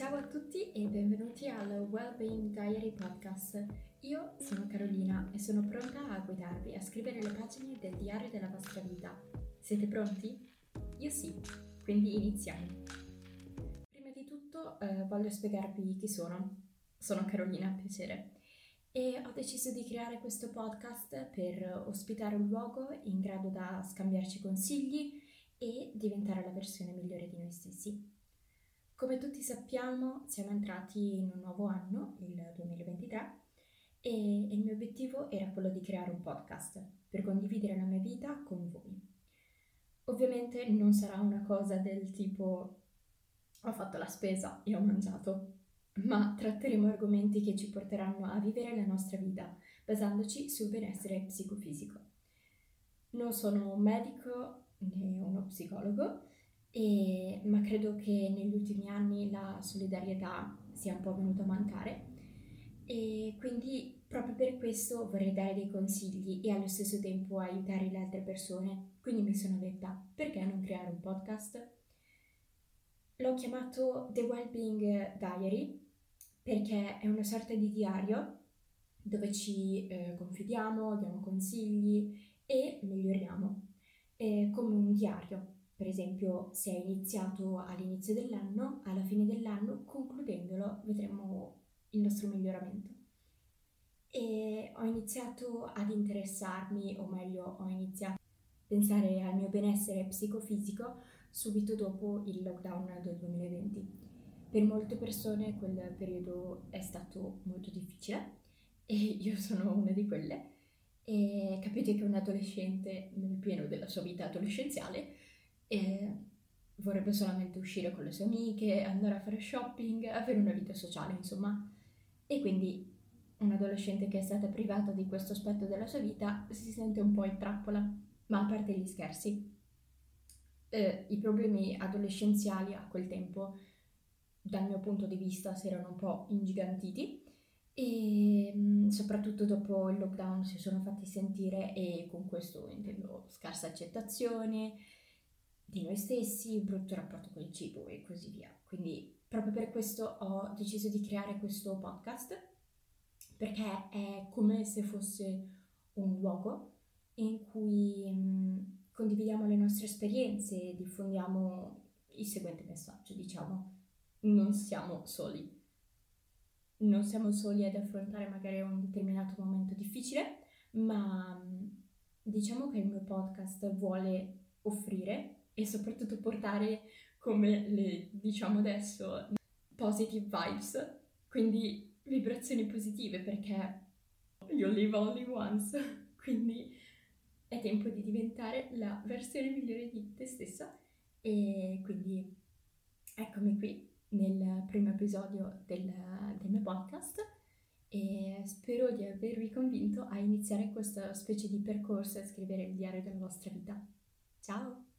Ciao a tutti e benvenuti al Wellbeing Diary Podcast. Io sono Carolina e sono pronta a guidarvi a scrivere le pagine del diario della vostra vita. Siete pronti? Io sì, quindi iniziamo. Prima di tutto voglio spiegarvi chi sono. Sono Carolina, piacere. E ho deciso di creare questo podcast per ospitare un luogo in grado da scambiarci consigli e diventare la versione migliore di noi stessi. Come tutti sappiamo, siamo entrati in un nuovo anno, il 2023, e il mio obiettivo era quello di creare un podcast per condividere la mia vita con voi. Ovviamente non sarà una cosa del tipo ho fatto la spesa e ho mangiato, ma tratteremo argomenti che ci porteranno a vivere la nostra vita, basandoci sul benessere psicofisico. Non sono un medico né uno psicologo, ma credo che negli ultimi anni la solidarietà sia un po' venuta a mancare e quindi proprio per questo vorrei dare dei consigli e allo stesso tempo aiutare le altre persone. Quindi mi sono detta, perché non creare un podcast? L'ho chiamato The Wellbeing Diary perché è una sorta di diario dove ci confidiamo, diamo consigli e miglioriamo. È come un diario. Per esempio, se hai iniziato all'inizio dell'anno, alla fine dell'anno, concludendolo, vedremo il nostro miglioramento. E ho iniziato ad interessarmi, o meglio, ho iniziato a pensare al mio benessere psicofisico subito dopo il lockdown del 2020. Per molte persone quel periodo è stato molto difficile e io sono una di quelle. E capite che un adolescente nel pieno della sua vita adolescenziale vorrebbe solamente uscire con le sue amiche, andare a fare shopping, avere una vita sociale, insomma. E quindi un adolescente che è stata privata di questo aspetto della sua vita si sente un po' in trappola, ma a parte gli scherzi. I problemi adolescenziali a quel tempo, dal mio punto di vista, si erano un po' ingigantiti e soprattutto dopo il lockdown si sono fatti sentire e con questo intendo scarsa accettazione di noi stessi, brutto rapporto con il cibo e così via. Quindi proprio per questo ho deciso di creare questo podcast perché è come se fosse un luogo in cui condividiamo le nostre esperienze e diffondiamo il seguente messaggio, diciamo, non siamo soli. Non siamo soli ad affrontare magari un determinato momento difficile, ma diciamo che il mio podcast vuole offrire e soprattutto portare, come le diciamo adesso, positive vibes, quindi vibrazioni positive perché you live only once, quindi è tempo di diventare la versione migliore di te stessa e quindi eccomi qui nel primo episodio del mio podcast e spero di avervi convinto a iniziare questa specie di percorso e scrivere il diario della vostra vita. Ciao!